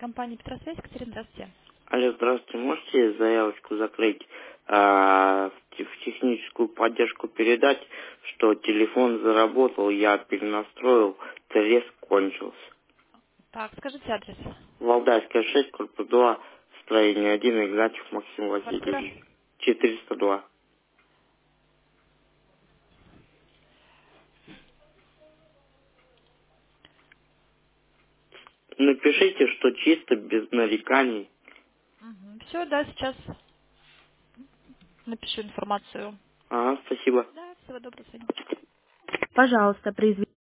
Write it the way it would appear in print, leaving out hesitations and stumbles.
Компания Петросвязь, Катерина, здравствуйте. Алло, здравствуйте, можете заявочку закрыть, в техническую поддержку передать, что телефон заработал, я перенастроил, треск кончился. Так, скажите адрес. Валдайская 6, корпус 2, строение 1, Игнатьев Максим Квартира? Васильевич, 402. Напишите, что чисто, без нареканий. Все, да, сейчас напишу информацию. Ага, спасибо. Да, всего доброго, до свидания. Пожалуйста, произведите.